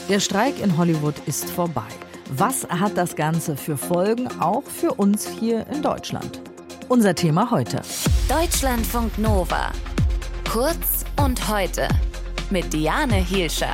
Der Streik in Hollywood ist vorbei. Was hat das Ganze für Folgen, auch für uns hier in Deutschland? Unser Thema heute. Deutschlandfunk Nova. Kurz und heute. Mit Diane Hielscher.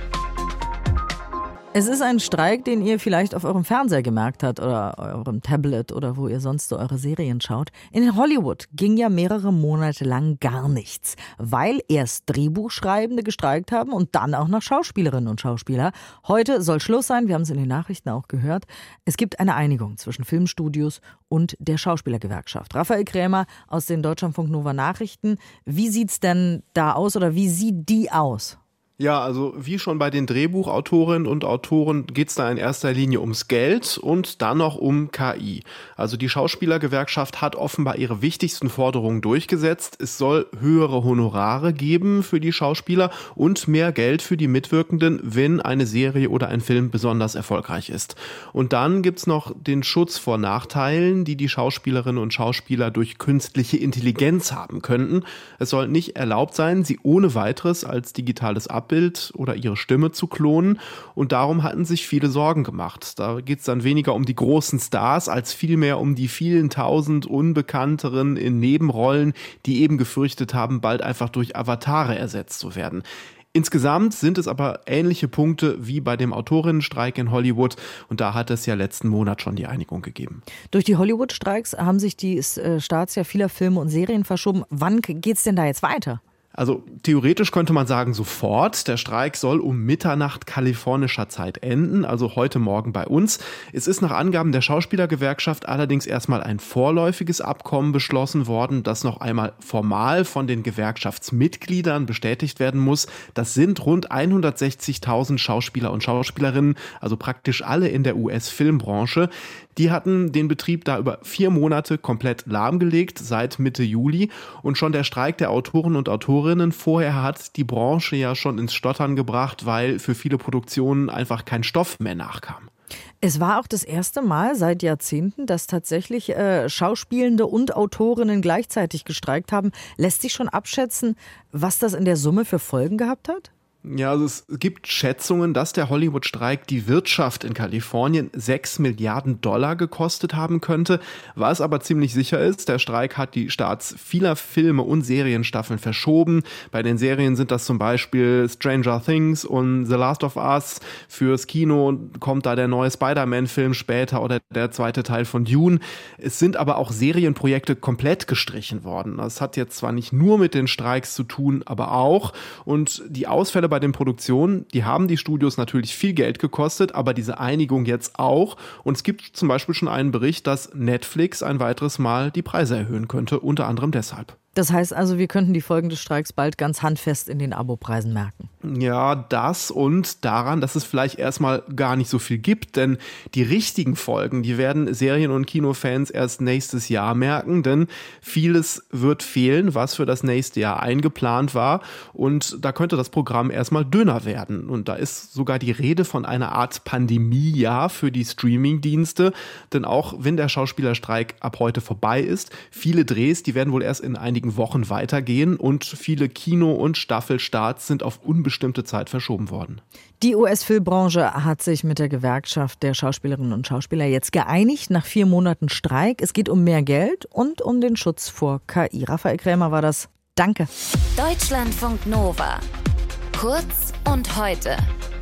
Es ist ein Streik, den ihr vielleicht auf eurem Fernseher gemerkt habt oder eurem Tablet oder wo ihr sonst so eure Serien schaut. In Hollywood ging ja mehrere Monate lang gar nichts, weil erst Drehbuchschreibende gestreikt haben und dann auch noch Schauspielerinnen und Schauspieler. Heute soll Schluss sein, wir haben es in den Nachrichten auch gehört. Es gibt eine Einigung zwischen Filmstudios und der Schauspielergewerkschaft. Raphael Krämer aus den Deutschlandfunk Nova Nachrichten. Wie sieht's denn da aus oder wie sieht die aus? Ja, also wie schon bei den Drehbuchautorinnen und Autoren geht es da in erster Linie ums Geld und dann noch um KI. Also die Schauspielergewerkschaft hat offenbar ihre wichtigsten Forderungen durchgesetzt. Es soll höhere Honorare geben für die Schauspieler und mehr Geld für die Mitwirkenden, wenn eine Serie oder ein Film besonders erfolgreich ist. Und dann gibt's noch den Schutz vor Nachteilen, die die Schauspielerinnen und Schauspieler durch künstliche Intelligenz haben könnten. Es soll nicht erlaubt sein, sie ohne weiteres als digitales Abbild oder ihre Stimme zu klonen, und darum hatten sich viele Sorgen gemacht. Da geht es dann weniger um die großen Stars, als vielmehr um die vielen tausend Unbekannteren in Nebenrollen, die eben gefürchtet haben, bald einfach durch Avatare ersetzt zu werden. Insgesamt sind es aber ähnliche Punkte wie bei dem Autorinnenstreik in Hollywood, und da hat es ja letzten Monat schon die Einigung gegeben. Durch die Hollywood-Streiks haben sich die Starts ja vieler Filme und Serien verschoben. Wann geht's denn da jetzt weiter? Also theoretisch könnte man sagen sofort. Der Streik soll um Mitternacht kalifornischer Zeit enden, also heute Morgen bei uns. Es ist nach Angaben der Schauspielergewerkschaft allerdings erstmal ein vorläufiges Abkommen beschlossen worden, das noch einmal formal von den Gewerkschaftsmitgliedern bestätigt werden muss. Das sind rund 160.000 Schauspieler und Schauspielerinnen, also praktisch alle in der US-Filmbranche. Die hatten den Betrieb da über 4 Monate komplett lahmgelegt, seit Mitte Juli. Und schon der Streik der Autoren und Autorinnen vorher hat die Branche ja schon ins Stottern gebracht, weil für viele Produktionen einfach kein Stoff mehr nachkam. Es war auch das erste Mal seit Jahrzehnten, dass tatsächlich Schauspielende und Autorinnen gleichzeitig gestreikt haben. Lässt sich schon abschätzen, was das in der Summe für Folgen gehabt hat? Ja, also es gibt Schätzungen, dass der Hollywood-Streik die Wirtschaft in Kalifornien $6 Milliarden gekostet haben könnte. Was aber ziemlich sicher ist, der Streik hat die Starts vieler Filme und Serienstaffeln verschoben. Bei den Serien sind das zum Beispiel Stranger Things und The Last of Us. Fürs Kino kommt da der neue Spider-Man-Film später oder der zweite Teil von Dune. Es sind aber auch Serienprojekte komplett gestrichen worden. Das hat jetzt zwar nicht nur mit den Streiks zu tun, aber auch. Und die Ausfälle bei den Produktionen, die haben die Studios natürlich viel Geld gekostet, aber diese Einigung jetzt auch. Und es gibt zum Beispiel schon einen Bericht, dass Netflix ein weiteres Mal die Preise erhöhen könnte, unter anderem deshalb. Das heißt also, wir könnten die Folgen des Streiks bald ganz handfest in den Abopreisen merken. Ja, das und daran, dass es vielleicht erstmal gar nicht so viel gibt, denn die richtigen Folgen, die werden Serien- und Kinofans erst nächstes Jahr merken, denn vieles wird fehlen, was für das nächste Jahr eingeplant war, und da könnte das Programm erstmal dünner werden. Und da ist sogar die Rede von einer Art Pandemiejahr für die Streamingdienste, denn auch wenn der Schauspielerstreik ab heute vorbei ist, viele Drehs, die werden wohl erst in einigen Wochen weitergehen, und viele Kino- und Staffelstarts sind auf unbestimmte Zeit verschoben worden. Die US-Filmbranche hat sich mit der Gewerkschaft der Schauspielerinnen und Schauspieler jetzt geeinigt nach 4 Monaten Streik. Es geht um mehr Geld und um den Schutz vor KI. Raphael Krämer war das. Danke. Deutschlandfunk Nova. Kurz und heute.